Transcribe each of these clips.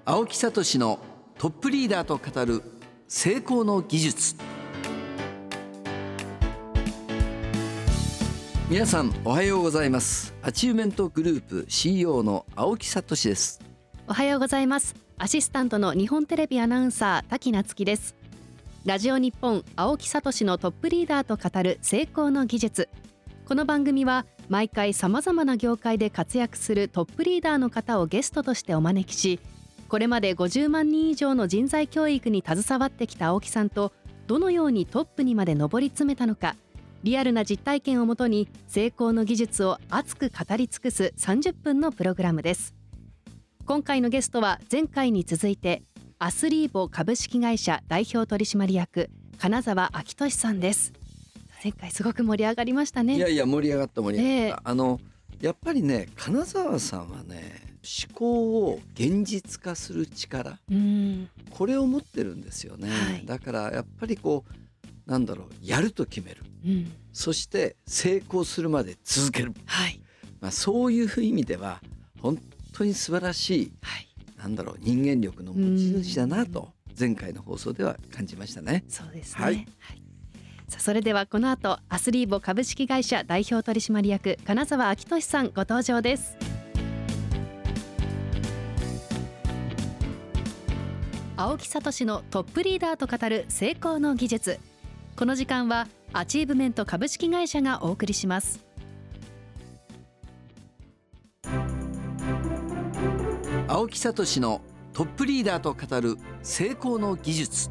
青木聡のトップリーダーと語る成功の技術。皆さんおはようございます。アチューメントグループ CEO の青木聡です。 おはようございます。アシスタントの日本テレビアナウンサー滝夏樹です。ラジオ日本青木聡のトップリーダーと語る成功の技術。この番組は毎回さまざまな業界で活躍するトップリーダーの方をゲストとしてお招きし、これまで50万人以上の人材教育に携わってきた青木さんとどのようにトップにまで上り詰めたのか、リアルな実体験をもとに成功の技術を熱く語り尽くす30分のプログラムです。今回のゲストは前回に続いてアスリーボ株式会社代表取締役金澤明俊さんです。前回すごく盛り上がりましたね。 いやいや盛り上がった。やっぱりね、金澤さんはね、思考を現実化する力、これを持ってるんですよね、だからやっぱりやると決める、そして成功するまで続ける、そういう意味では本当に素晴らしい、人間力の持ち主だなと前回の放送では感じましたね。 そうですね、それではこの後アスリーボ株式会社代表取締役金澤明俊さんご登場です。青木聡のトップリーダーと語る成功の技術。この時間はアチーブメント株式会社がお送りします。 青木聡のトップリーダーと語る成功の技術。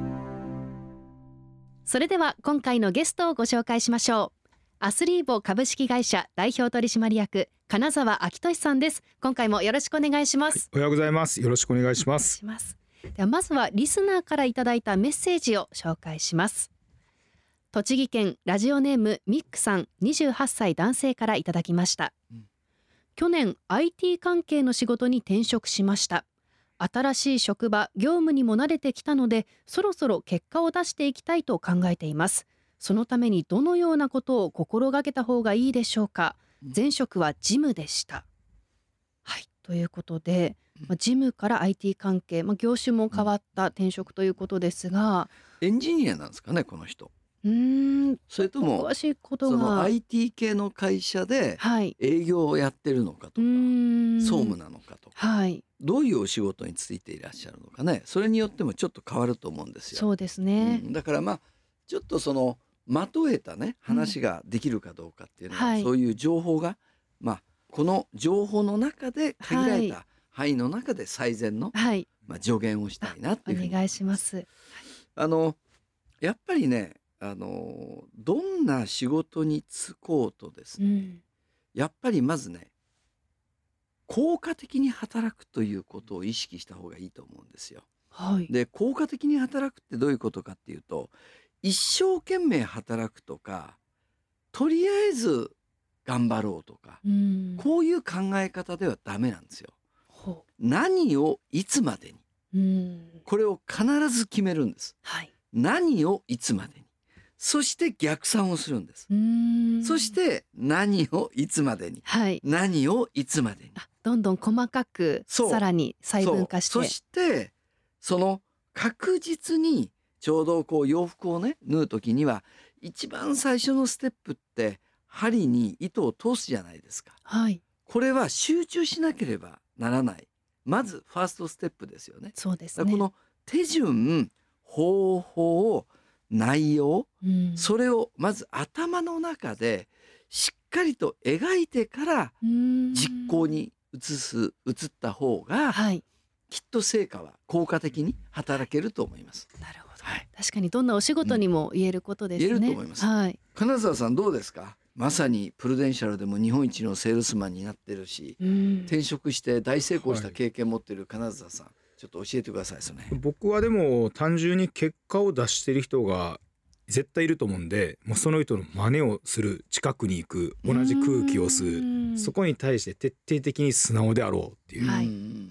それでは今回のゲストをご紹介しましょう。アスリーボ株式会社代表取締役金澤明俊さんです。今回もよろしくお願いします。 おはようございます。よろしくお願いします。 ではまずはリスナーからいただいたメッセージを紹介します。栃木県ラジオネームミックさん、28歳男性からいただきました。去年 IT 関係の仕事に転職しました。新しい職場業務にも慣れてきたので、そろそろ結果を出していきたいと考えています。そのためにどのようなことを心がけた方がいいでしょうか。前職は事務でした。ということで、事務から IT 関係、業種も変わった転職ということですが、 エンジニアなんですかね、この人。それとも詳しいことがその IT 系の会社で営業をやってるのかとか、総務なのかとか、どういうお仕事についていらっしゃるのかね、それによってもちょっと変わると思うんですよ。 そうですね、 だからちょっとそのまとえたね話ができるかどうかっていうのは、そういう情報がこの情報の中で限られた範囲の中で最善の、助言をしたいなっていうふうにお願いします。 やっぱりね、どんな仕事に就こうとですね、やっぱりまずね、効果的に働くということを意識した方がいいと思うんですよ。で、効果的に働くってどういうことかっていうと、一生懸命働くとか、とりあえず頑張ろうとか、こういう考え方ではダメなんですよ。何をいつまでに、これを必ず決めるんです。何をいつまでに、そして逆算をするんです。そして何をいつまでに、何をいつまでに、 どんどん細かくさらに細分化して、 そしてその確実にちょうど洋服をね縫う時には、一番最初のステップって針に糸を通すじゃないですか。これは集中しなければならない、まずファーストステップですよね。 そうですね。 この手順、方法、内容、それをまず頭の中でしっかりと描いてから実行に移った方が、きっと成果は効果的に働けると思います。 なるほど、確かにどんなお仕事にも言えることですね。 言えると思います。金澤さんどうですか。まさにプルデンシャルでも日本一のセールスマンになってるし、転職して大成功した経験を持っている金澤さん、ちょっと教えてください。 僕はでも単純に結果を出している人が絶対いると思うんで、もうその人の真似をする、近くに行く、同じ空気を吸う、そこに対して徹底的に素直であろうっていう、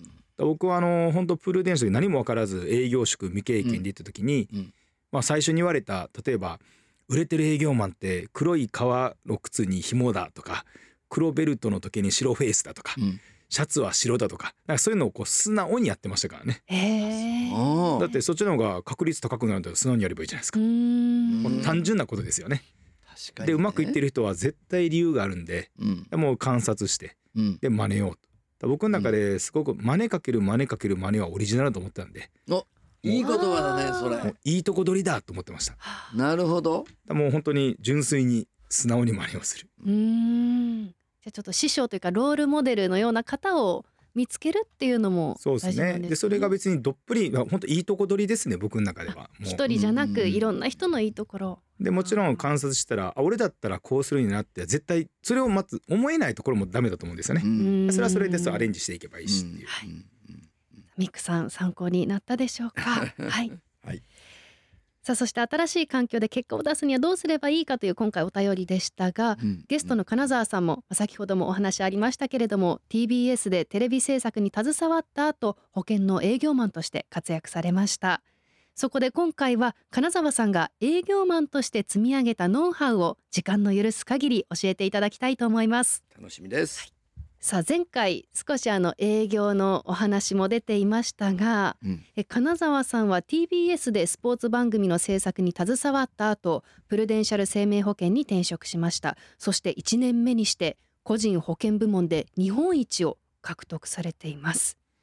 僕は本当プルデンシャルで何も分からず営業職未経験で行った時に、最初に言われた、例えば売れてる営業マンって黒い革の靴に紐だとか、黒ベルトの時計に白フェイスだとか、 シャツは白だとか、なんかそういうのをこう素直にやってましたからね。だってそっちの方が確率高くなるんだったら素直にやればいいじゃないですか。もう単純なことですよね。 確かにね。 でうまくいってる人は絶対理由があるんで、もう観察してで真似ようと。僕の中ですごく真似かける真似かける真似はオリジナルだと思ってたんで、 いい言葉だねそれ。 もういいとこ取りだと思ってました。 なるほど。 もう本当に純粋に素直に真似をする。 じゃあちょっと師匠というかロールモデルのような方を見つけるっていうのも大事なんですね。 そうですね。でそれが別にどっぷり本当いいとこ取りですね、僕の中では。 一人じゃなくいろんな人のいいところでもちろん観察したら俺だったらこうするになって絶対それをまず思えないところもダメだと思うんですよね。それはそれでアレンジしていけばいいしっていう。 ミックさん参考になったでしょうか。はい、 はい。 さあそして新しい環境で結果を出すにはどうすればいいかという今回お便りでしたが、ゲストの金沢さんも先ほどもお話ありましたけれども TBS でテレビ制作に携わった後保険の営業マンとして活躍されました。そこで今回は金沢さんが営業マンとして積み上げたノウハウを時間の許す限り教えていただきたいと思います。 楽しみです。 さあ前回少し営業のお話も出ていましたが、金沢さんは TBS でスポーツ番組の制作に携わった後プルデンシャル生命保険に転職しました。そして1年目にして個人保険部門で日本一を獲得されています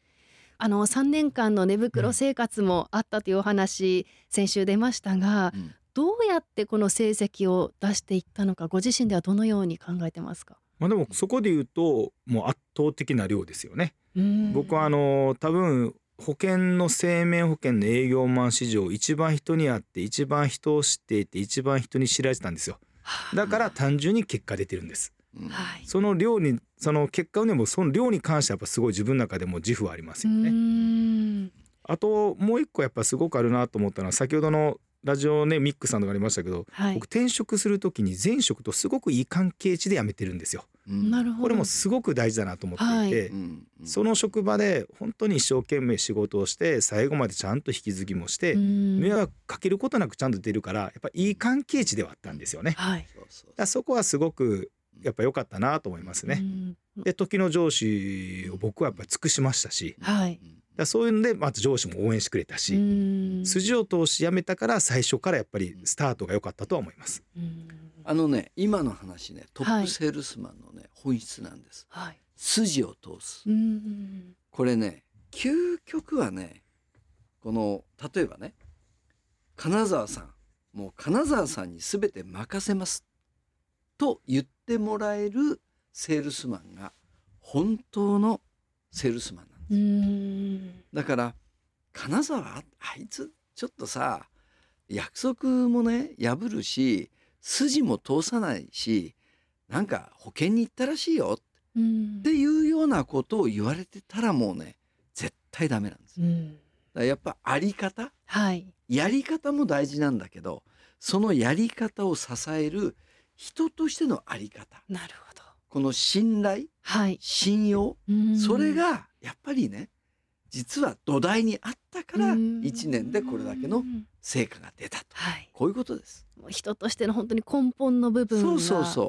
。3年間の寝袋生活もあったというお話、先週出ましたが、どうやってこの成績を出していったのかご自身ではどのように考えてますか？ でもそこで言うともう圧倒的な量ですよね。僕は多分保険の生命保険の営業マン史上一番人に会って一番人を知っていて一番人に知られてたんですよ。だから単純に結果出てるんです。その量にその結果をねもその量に関してはやっぱすごい自分の中でも自負はありますよね。あともう一個やっぱすごくあるなと思ったのは先ほどのラジオねミックさんとかありましたけど、僕転職する時に前職とすごくいい関係値で辞めてるんですよ。 なるほど。 これもすごく大事だなと思っていて、その職場で本当に一生懸命仕事をして最後までちゃんと引き継ぎもして迷惑かけることなくちゃんと出るからやっぱいい関係値ではあったんですよね。だそこはすごくやっぱ良かったなと思いますね。で時の上司を僕はやっぱり尽くしましたし、そういうのでまず上司も応援してくれたし筋を通し辞めたから最初からやっぱりスタートが良かったとは思います。 今の話ねトップセールスマンのね、本質なんです、筋を通す。これね究極はねこの例えばね金沢さんもう金沢さんに全て任せますと言ってもらえるセールスマンが本当のセールスマンなんです。だから金沢あいつちょっとさ約束もね破るし筋も通さないしなんか保険に行ったらしいよっていうようなことを言われてたらもうね絶対ダメなんです。だからやっぱあり方、やり方も大事なんだけどそのやり方を支える人としてのあり方、 なるほど。 この信頼、信用、それがやっぱりね実は土台にあったから1年でこれだけの成果が出たと、こういうことです。 人としての本当に根本の部分が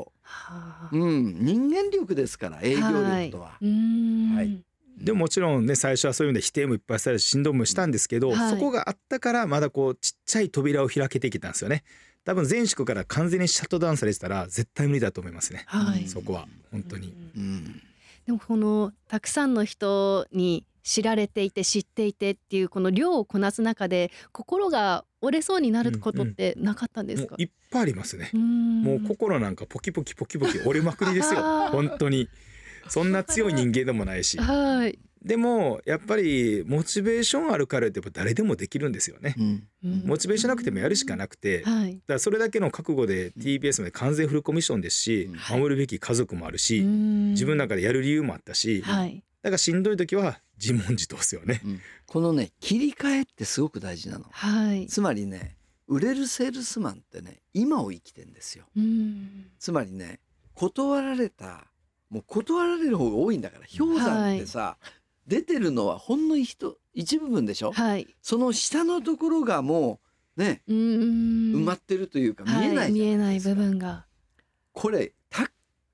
人間力ですから営業力とは。 でももちろんね最初はそういう意味で否定もいっぱいされてしんどみもしたんですけど、そこがあったからまだこうちっちゃい扉を開けていけたんですよね。多分前職から完全にシャットダウンされてたら絶対無理だと思いますね、そこは本当に。 でもこのたくさんの人に知られていて知っていてっていうこの量をこなす中で心が折れそうになることってなかったんですか？ いっぱいありますね。もう心なんかポキポキポキポキ折れまくりですよ本当に。そんな強い人間でもないし、でもやっぱりモチベーションあるからって誰でもできるんですよね、モチベーションなくてもやるしかなくて、だからそれだけの覚悟で TBS まで完全フルコミッションですし、守るべき家族もあるし、自分の中でやる理由もあったし、だからしんどい時は自問自答ですよね、 このね切り替えってすごく大事なの、つまりね売れるセールスマンってね今を生きてんですよ、つまりね断られたもう断られる方が多いんだから氷山ってさ、出てるのはほんの一部分でしょ、その下のところがもうね埋まってるというか見えない部分がこれたく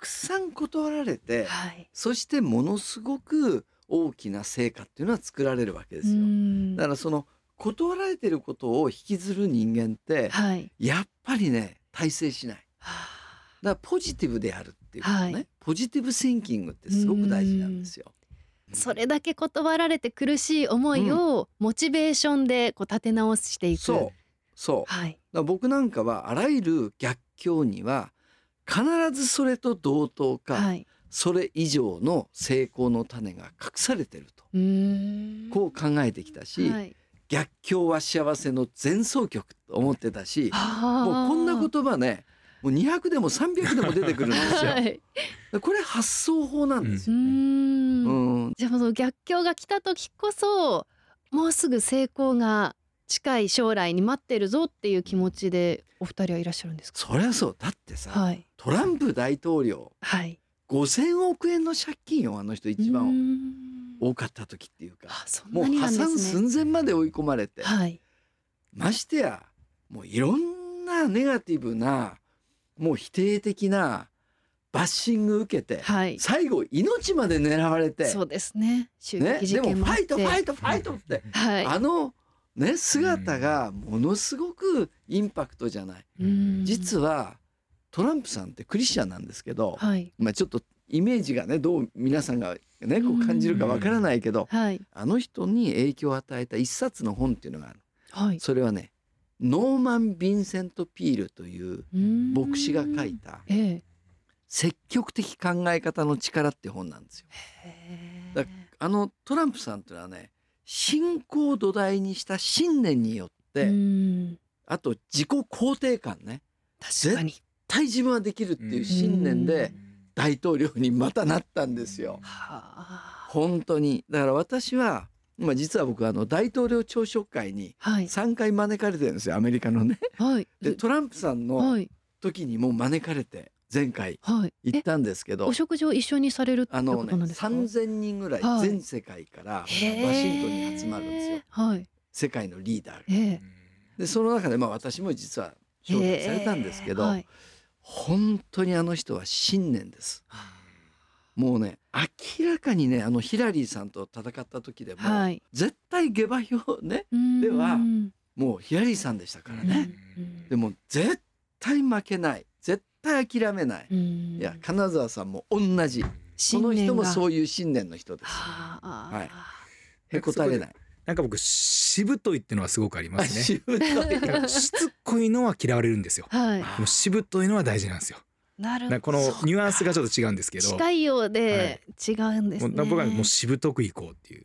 くさん断られて、 はい、 そしてものすごく大きな成果っていうのは作られるわけですよ。だからその断られてることを引きずる人間って、 はい、 やっぱりね大成しない。だからポジティブであるっていうことね、はい、ポジティブシンキングってすごく大事なんですよ。 それだけ断られて苦しい思いをモチベーションでこう立て直していく。 そう、はい、だから僕なんかはあらゆる逆境には必ずそれと同等か、はい、それ以上の成功の種が隠されてるとこう考えてきたし、はい、逆境は幸せの前奏曲と思ってたし、もうこんな言葉ねもう200でも300でも出てくるんですよ、はい、これ発想法なんですよね。 じゃあその逆境が来た時こそもうすぐ成功が近い将来に待ってるぞっていう気持ちでお二人はいらっしゃるんですか？ そりゃそうだってさ、はい、トランプ大統領、はい、5000億円の借金よ、あの人一番多かった時っていうか、もう破産寸前まで追い込まれて、はい、ましてやもういろんなネガティブなもう否定的なバッシング受けて、はい、最後命まで狙われて、 そうですね、襲撃事件もあって、 でもファイトって、はい、あのね姿がものすごくインパクトじゃない。実はトランプさんってクリスチャンなんですけど、はい、まあちょっとイメージがねどう皆さんがねこう感じるかわからないけど、はい、あの人に影響を与えた一冊の本っていうのがある、はい、それはねノーマン・ヴィンセント・ピールという牧師が書いた積極的考え方の力って本なんですよ。だあのトランプさんっていうのはね信仰を土台にした信念によってあと自己肯定感ね、 確かに絶対自分はできるっていう信念で大統領にまたなったんですよ。本当にだから私は実は僕大統領朝食会に3回招かれてるんですよ、アメリカのね、はい、でトランプさんの時にも招かれて前回行ったんですけど、 お食事を一緒にされるってことなんですか ？3000人ぐらい全世界からワシントンに集まるんですよ、はい、世界のリーダーが。でその中で私も実は招待されたんですけど、はい、本当にあの人は信念です。もうね明らかにねヒラリーさんと戦った時でも、はい、絶対下馬評ねではもうヒラリーさんでしたからね。でも絶対負けない、絶対諦めない。いや金沢さんも同じ、この人もそういう信念の人です。はい、へこたれない。 なんか僕しぶといってのはすごくありますね。 しぶといしつこいのは嫌われるんですよ、はい、でもしぶといのは大事なんですよ。 なるほど、 このニュアンスがちょっと違うんですけど、 近いようで違うんですね、 はい、僕はもうしぶとくいこうっていう、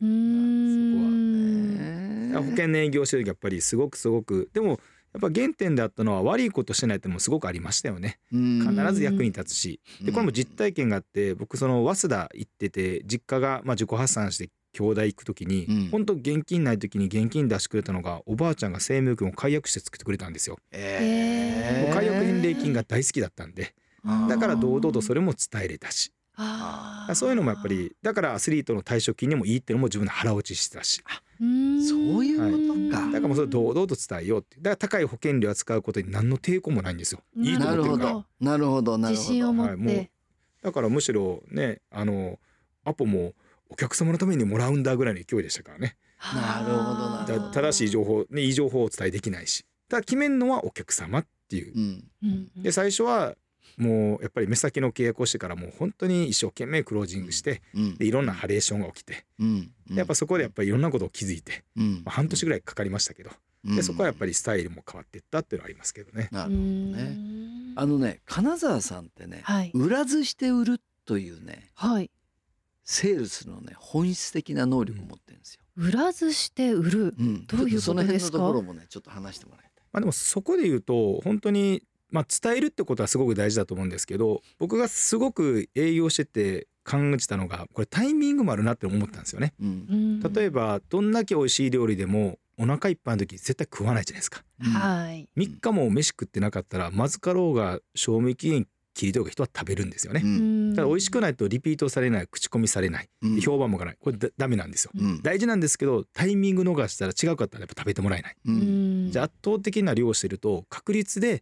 そこは保険の営業してる時やっぱりすごくでもやっぱ原点であったのは悪いことしてないってのもすごくありましたよね。必ず役に立つし、でこれも実体験があって、僕その早稲田行ってて実家が自己破産して兄弟行く時に、本当現金ない時に現金出してくれたのがおばあちゃんが生命保険を解約して作ってくれたんですよ。解約返礼金が大好きだったんで、だから堂々とそれも伝えれたし、そういうのもやっぱりだからアスリートの退職金にもいいっていうのも自分で腹落ちしてたし、 そういうことか、 だからもうそれ堂々と伝えようって、だから高い保険料を使うことに何の抵抗もないんですよ。いいと思ってるから。 なるほど自信を持って、もうだからむしろねアポもお客様のためにもらうんだぐらいの勢いでしたからね。 なるほどなるほど。 正しい情報ね、いい情報をお伝えできないし、ただ決めるのはお客様っていう、で最初はもうやっぱり目先の契約をしてからもう本当に一生懸命クロージングして、でいろんなハレーションが起きて、やっぱそこでやっぱりいろんなことを気づいて、半年ぐらいかかりましたけど、でそこはやっぱりスタイルも変わっていったっていうのはありますけどね。 なるほどね。金沢さんってね、売らずして売るというね、セールスのね本質的な能力を持ってるんですよ。 売らずして売る、どういうことですか？ その辺のところもねちょっと話してもらいたい。 でもそこで言うと本当に伝えるってことはすごく大事だと思うんですけど、僕がすごく営業してて感じたのがこれタイミングもあるなって思ったんですよね。例えばどんだけ美味しい料理でもお腹いっぱいの時絶対食わないじゃないですか。3日も飯食ってなかったらまずかろうが賞味期限切りとか人は食べるんですよね。ただ美味しくないとリピートされない、口コミされない、評判もがない、これダメなんですよ。大事なんですけどタイミング逃したら違うかったらやっぱ食べてもらえない。じゃあ圧倒的な量をしてると確率で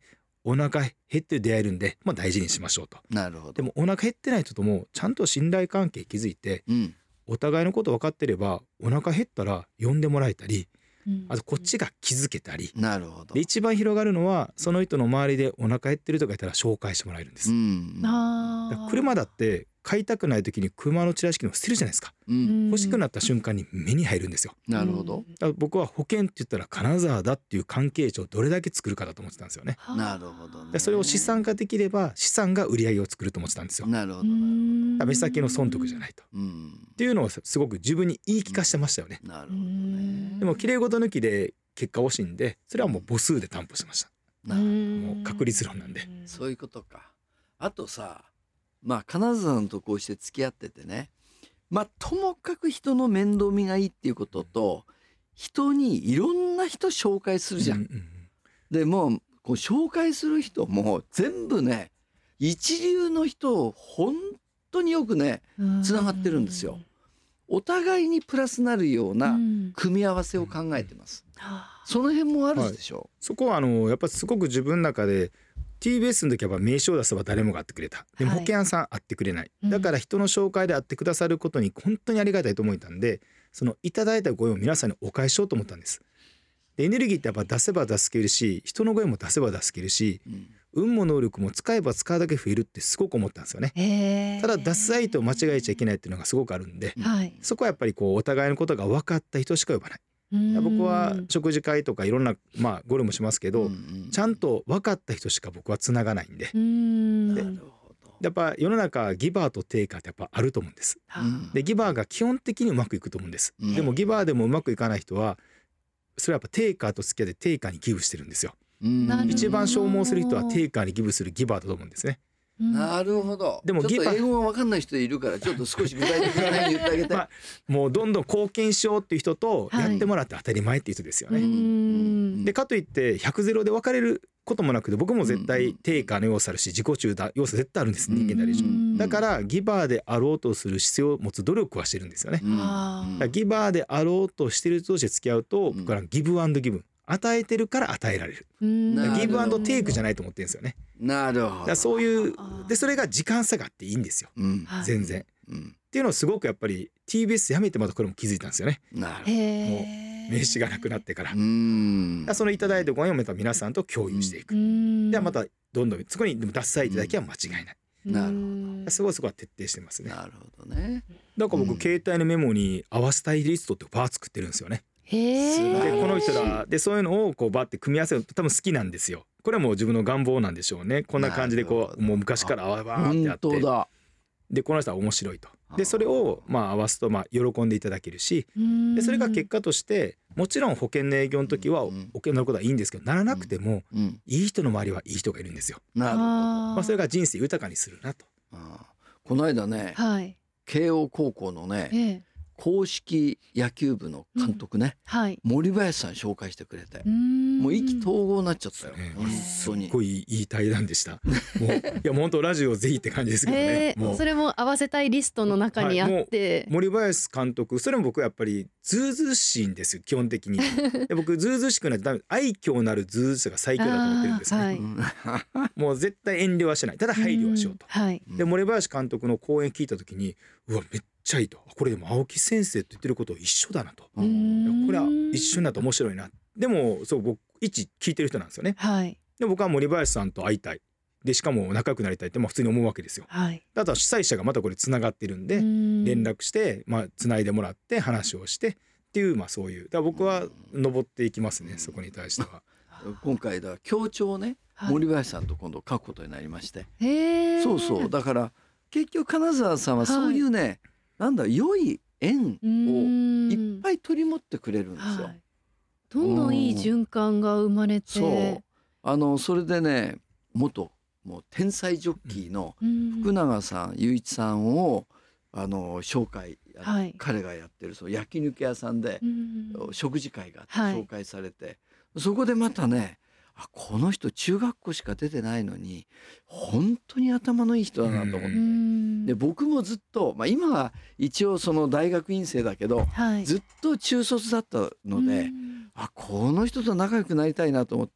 お腹減って出会えるんで、まあ、大事にしましょうと。 なるほど。 でもお腹減ってない人ともちゃんと信頼関係築いて、お互いのこと分かってればお腹減ったら呼んでもらえたり、あとこっちが気づけたり、 なるほど。 で一番広がるのはその人の周りでお腹減ってるとか言ったら紹介してもらえるんです。だから車だって買いたくない時に車のチラシ機能捨てるじゃないですか。欲しくなった瞬間に目に入るんですよ。 なるほど。 だから僕は保険って言ったら金沢だっていう関係値をどれだけ作るかだと思ってたんですよね。 なるほどね。 でそれを資産化できれば資産が売り上げを作ると思ってたんですよ。 なるほど。 目先の損得じゃないと、っていうのをすごく自分に言い聞かせてましたよね。 なるほどね。 でも綺麗事抜きで結果欲しいんで、それはもう母数で担保しました。もう確率論なんで。 そういうことか。あとさ、まあ金沢のとこうして付き合っててね、まあともかく人の面倒見がいいっていうことと、人にいろんな人紹介するじゃん。でもうこう紹介する人も全部ね、一流の人を本当によくねつながってるんですよ。お互いにプラスなるような組み合わせを考えてます。その辺もあるでしょ。 そこはやっぱすごく自分の中で TBS の時は名刺を出せば誰もが会ってくれた。でも保険屋さん会ってくれない、だから人の紹介で会ってくださることに本当にありがたいと思ったんで、そのいただいたご縁を皆さんにお返ししようと思ったんです。でエネルギーってやっぱ出せば出すけるし、人のご縁も出せば出すけるし、運も能力も使えば使うだけ増えるってすごく思ったんですよね。ただ出す相手を間違えちゃいけないっていうのがすごくあるんで、そこはやっぱりこうお互いのことが分かった人しか呼ばない。僕は食事会とかいろんなゴルもしますけど、ちゃんと分かった人しか僕はつながないんで、やっぱ世の中ギバーとテイカーってやっぱあると思うんです。でギバーが基本的にうまくいくと思うんです。でもギバーでもうまくいかない人はそれはやっぱテイカーと付き合ってテイカーにギブしてるんですよ。一番消耗する人はテイカーにギブするギバーだと思うんですね。 なるほど。 でもちょっと英語が分かんない人いるからちょっと少し具体的な言ってあげて、 もうどんどん貢献しようっていう人とやってもらって当たり前っていう人ですよね。でかといって100ゼロで分かれることもなくて、僕も絶対テイカーの要素あるし自己中だ要素絶対あるんです、人間誰しも。だからギバーであろうとする姿勢を持つ努力はしてるんですよね。だからギバーであろうとしてる人として付き合うと、僕らギブアンドギブ、与えてるから与えられる。ギブアンドテイクじゃないと思ってるんですよね。 なるほど。 そういうでそれが時間差があっていいんですよ、全然、っていうのをすごくやっぱり TBS やめてまたこれも気づいたんですよね。 なるほど。 もう名刺がなくなってから、そのいただいたご縁をまた皆さんと共有していく、ではまたどんどんそこにでも出す相手だけは間違いない、 なるほど。 すごいそこは徹底してますね。 なるほどね。 だから僕、携帯のメモに合わせたいリストってバー作ってるんですよね。 でこの人らでそういうのをこうバッて組み合わせると多分好きなんですよ。これはもう自分の願望なんでしょうね。こんな感じでこうもう昔からバーってあって、でこの人は面白いと、でそれを合わすと喜んでいただけるし、でそれが結果としてもちろん保険の営業の時は保険になることはいいんですけど、ならなくてもいい人の周りはいい人がいるんですよ。 なるほど。 それが人生豊かにするなと。 この間ね、慶応高校のね、公式野球部の監督ね、森林さん紹介してくれて、もう意気投合になっちゃったよ、本当に。 すごいいい対談でした。もういや本当ラジオぜひって感じですけどね。もうそれも合わせたいリストの中にあって、 森林監督、それも僕やっぱりずうずうしいんですよ基本的に。で僕ずうずうしくないとダメ、愛嬌なるずうずうしさが最強だと思ってるんですね。もう絶対遠慮はしない、ただ配慮はしようと。で森林監督の講演聞いた時に、うわめっちゃいいと、これでも青木先生と言ってること一緒だなと、これは一緒になって面白いな。でもそう僕一聞いてる人なんですよね。で僕は森林さんと会いたい、でしかも仲良くなりたいって普通に思うわけですよ。あとは主催者がまたこれつながってるんで連絡してつないでもらって話をしてっていうそういう、だから僕は登っていきますね、そこに対しては。 今回だ協調をね、森林さんと今度書くことになりまして、そうそうだから結局金沢さんはそういうね、なんだ良い縁をいっぱい取り持ってくれるんですよ。 どんどんいい循環が生まれて、 それでね、もう天才ジョッキーの福永さん、雄一さんを紹介、彼がやってるその焼肉屋さんで食事会が紹介されて、そこでまたね、この人中学校しか出てないのに本当に頭のいい人だなと思って、で僕もずっと、今は一応その大学院生だけど、ずっと中卒だったので、この人と仲良くなりたいなと思って、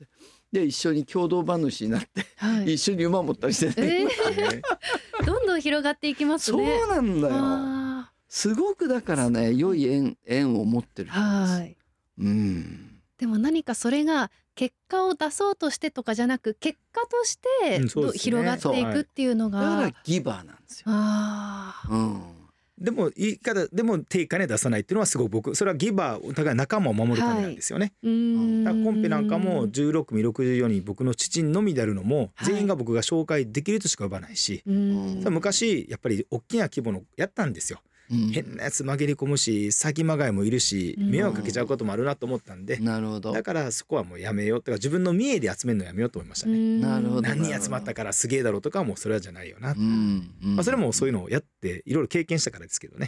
で一緒に共同馬主になって、 はい、 一緒に馬持ったりしてね、 どんどん広がっていきますね。 そうなんだよ。すごくだからね、良い縁を持ってる人です。はい、 でも何かそれが結果を出そうとしてとかじゃなく、結果として広がっていくっていうのが、 だからギバーなんですよ。 でも言い方でも定価に出さないっていうのはすごく僕、それはギバーお互い仲間を守るためなんですよね。だからコンペなんかも16組64人僕の父のみであるのも、全員が僕が紹介できるとしか呼ばないし、昔やっぱり大きな規模のやったんですよ。変なやつ紛れ込むし、先まがいもいるし、迷惑かけちゃうこともあるなと思ったんで、なるほど、だからそこはもうやめようってか、自分の見栄で集めるのやめようと思いましたね。なるほど。何人集まったからすげえだろうとかはもうそれはじゃないよな。それもそういうのをやっていろいろ経験したからですけどね。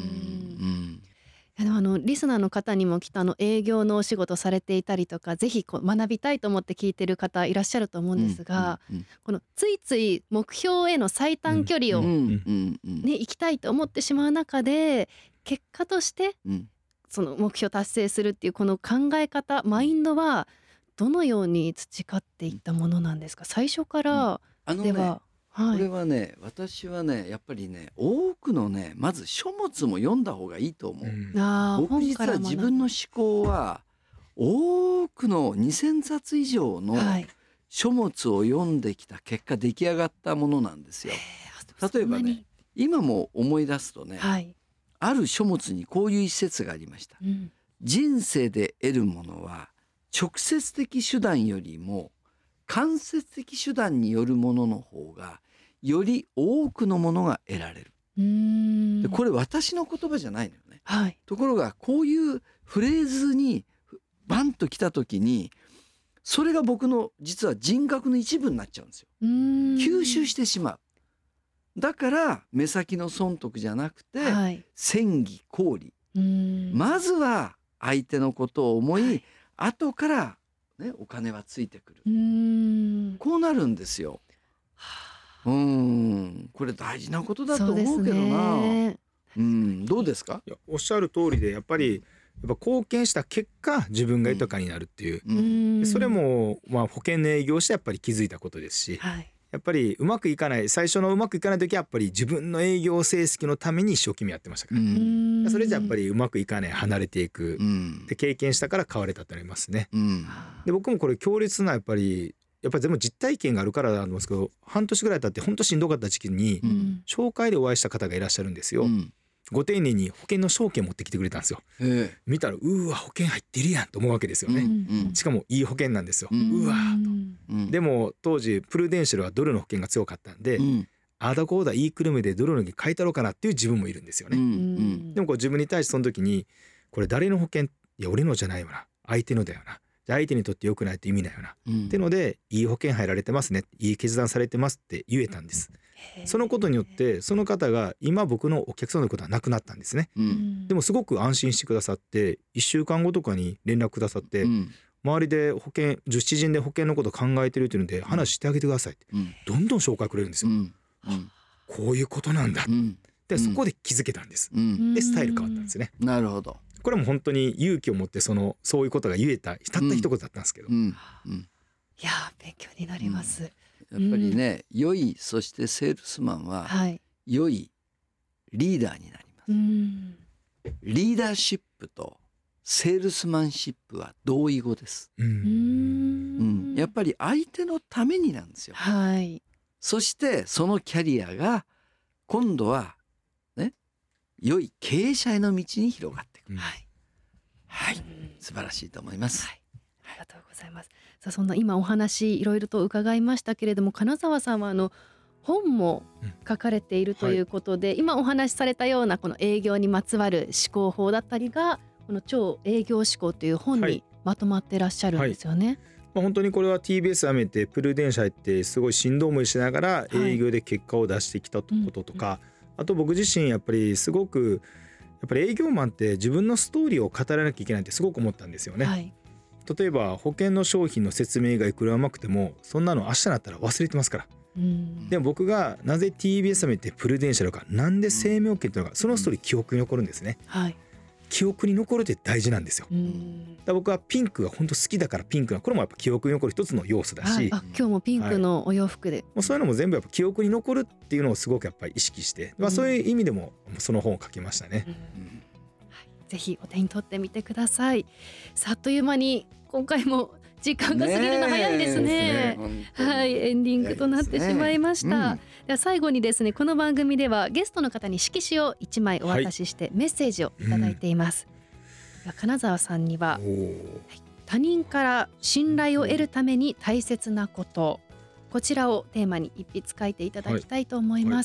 リスナーの方にもきっと営業のお仕事されていたりとか、ぜひ学びたいと思って聞いてる方いらっしゃると思うんですが、このついつい目標への最短距離を、行きたいと思ってしまう中で、結果としてその目標達成するっていうこの考え方、マインドはどのように培っていったものなんですか？最初からでは。これはね、私はね、やっぱりね、多くのね、まず書物も読んだ方がいいと思う。僕実は自分の思考は多くの2000冊以上の書物を読んできた結果出来上がったものなんですよ。例えばね、今も思い出すとね、ある書物にこういう一節がありました。人生で得るものは直接的手段よりも間接的手段によるものの方がより多くのものが得られる。でこれ私の言葉じゃないのよね。ところがこういうフレーズにバンと来た時に、それが僕の実は人格の一部になっちゃうんですよ。吸収してしまう。だから目先の損得じゃなくて、戦技公理、まずは相手のことを思い、後からね、お金はついてくる。こうなるんですよ。これ大事なことだと思うけどな。どうですか？ いや、おっしゃる通りで、やっぱ貢献した結果自分が豊かになるっていう、それも保険の営業してやっぱり気づいたことですし、やっぱりうまくいかない、最初のうまくいかない時はやっぱり自分の営業成績のために一生懸命やってましたから、それじゃやっぱりうまくいかない、離れていく、で経験したから変われたとなりますね。で僕もこれ強烈なやっぱり全部実体験があるからなんですけど、半年ぐらい経って本当しんどかった時期に、紹介でお会いした方がいらっしゃるんですよ。ご丁寧に保険の証券持ってきてくれたんですよ。見たらうわ保険入ってるやんと思うわけですよね。しかもいい保険なんですよ。うわと。でも当時プルデンシャルはドルの保険が強かったんで、あだこうだ言いくるめでドルのに書いたろうかなっていう自分もいるんですよね。でも自分に対してその時に、これ誰の保険、いや俺のじゃないよな、相手のだよな、相手にとって良くないと意味だよな、ってのでいい保険入られてますね、いい決断されてますって言えたんです。そのことによってその方が今僕のお客さんのことはなくなったんですね。でもすごく安心してくださって、1週間後とかに連絡くださって、周りで保険女子人で保険のこと考えてるっていうので話してあげてくださいって、どんどん紹介くれるんですよ。こういうことなんだ、でそこで気づけたんです。でスタイル変わったんですね。 なるほど。 これも本当に勇気を持ってそういうことが言えたたった一言だったんですけど、いや勉強になります。 やっぱりね、良いそしてセールスマンは良いリーダーになります。リーダーシップとセールスマンシップは同義語です。やっぱり相手のためになんですよ。そしてそのキャリアが今度はね、良い経営者への道に広がっていく。素晴らしいと思います。 ありがとうございます。さあ、そんな今お話いろいろと伺いましたけれども、金沢さんは本も書かれているということで、今お話しされたようなこの営業にまつわる思考法だったりがこの超営業思考という本にまとまってらっしゃるんですよね。 本当にこれは TBS 辞めてプルデンシャルってすごいしんどい思いしながら営業で結果を出してきたこととか、あと僕自身やっぱりすごく営業マンって自分のストーリーを語らなきゃいけないってすごく思ったんですよね。例えば保険の商品の説明がいくらうまくてもそんなの明日になったら忘れてますから。でも僕がなぜ TBS 辞めてプルデンシャルか、なんで生命保険っていうのか、そのストーリー記憶に残るんですね。 記憶に残るって大事なんですよ。だから僕はピンクが本当好きだから、ピンクはこれもやっぱ記憶に残る一つの要素だし、 はい、今日もピンクのお洋服で、 もうそういうのも全部やっぱ記憶に残るっていうのをすごくやっぱり意識して、そういう意味でもその本を書きましたね。 はい、ぜひお手に取ってみてください。さあ、あっという間に今回も時間が過ぎるの早いですね。はい、エンディングとなってしまいました。では最後にですね、この番組ではゲストの方に色紙を1枚お渡ししてメッセージをいただいています。では金沢さんには、他人から信頼を得るために大切なこと、こちらをテーマに一筆書いていただきたいと思います。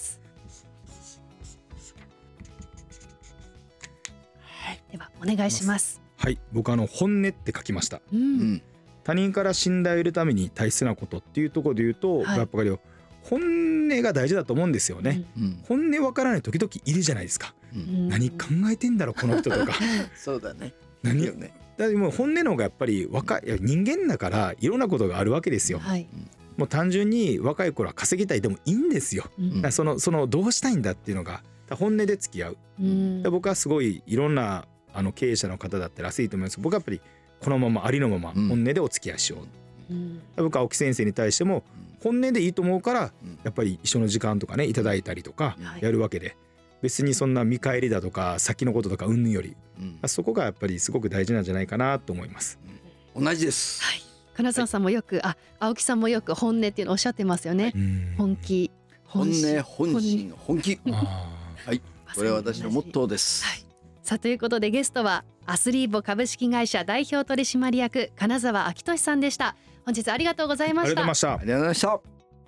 ではお願いします。 はい、僕本音って書きました。他人から信頼を得るために大切なことっていうところで言うと、やっぱり本音が大事だと思うんですよね。本音わからない時々いるじゃないですか。何考えてんだろうこの人とかそうだね。 何よね。だってもう本音の方がやっぱり人間だからいろんなことがあるわけですよ。もう単純に若い頃は稼ぎたいでもいいんですよ。そのどうしたいんだっていうのが本音で付き合う。僕はすごいいろんな経営者の方だったらアスリートもいます。僕はやっぱりこのままありのまま本音でお付き合いしよう。僕は青木先生に対しても本音でいいと思うからやっぱり一緒の時間とかねいただいたりとかやるわけで、別にそんな見返りだとか先のこととか云々より、そこがやっぱりすごく大事なんじゃないかなと思います。 同じです。 はい、金沢さんもよく、青木さんもよく本音っていうのをおっしゃってますよね。本気、 本音、本心、本気。はい、これは私のモットーです。 はい、さあということでゲストはアスリーボ株式会社代表取締役金沢明俊さんでした。本日ありがとうございました。 ありがとうございました。 ありがとうございました。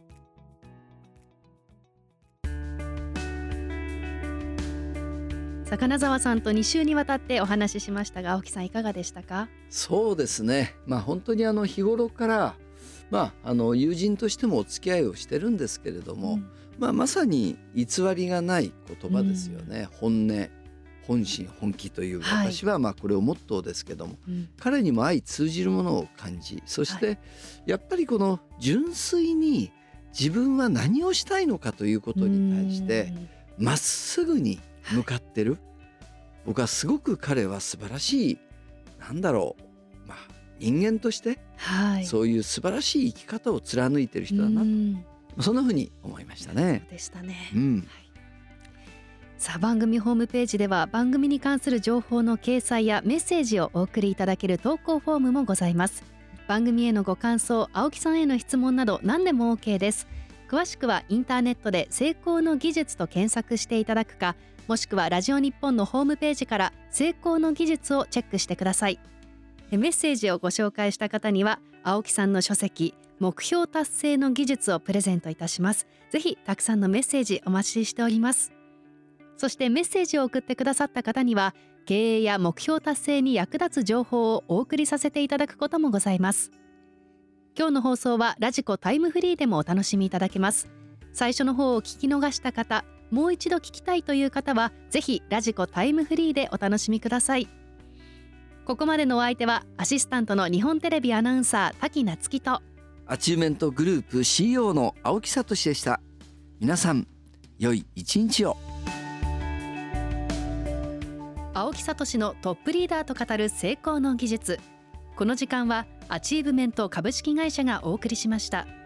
さあ金沢さんと2週にわたってお話ししましたが、青木さんいかがでしたか？ そうですね、本当に日頃から友人としてもお付き合いをしてるんですけれども、まさに偽りがない言葉ですよね。本音、本心、本気という、私はこれをモットーですけども、彼にも相通じるものを感じ、そしてやっぱりこの純粋に自分は何をしたいのかということに対してまっすぐに向かってる。僕はすごく彼は素晴らしい、人間として、そういう素晴らしい生き方を貫いてる人だなと、そんなふうに思いましたね。 そうでしたね。さあ番組ホームページでは番組に関する情報の掲載やメッセージをお送りいただける投稿フォームもございます。番組へのご感想、青木さんへの質問など何でも OK です。詳しくはインターネットで成功の技術と検索していただくか、もしくはラジオ日本のホームページから成功の技術をチェックしてください。メッセージをご紹介した方には青木さんの書籍目標達成の技術をプレゼントいたします。ぜひたくさんのメッセージお待ちしております。そしてメッセージを送ってくださった方には経営や目標達成に役立つ情報をお送りさせていただくこともございます。今日の放送はラジコタイムフリーでもお楽しみいただけます。最初の方を聞き逃した方、もう一度聞きたいという方はぜひラジコタイムフリーでお楽しみください。ここまでのお相手はアシスタントの日本テレビアナウンサー滝夏希とアチューメントグループ CEO の青木聡でした。皆さん良い一日を。 青木聡のトップリーダーと語る成功の技術。この時間はアチーブメント株式会社がお送りしました。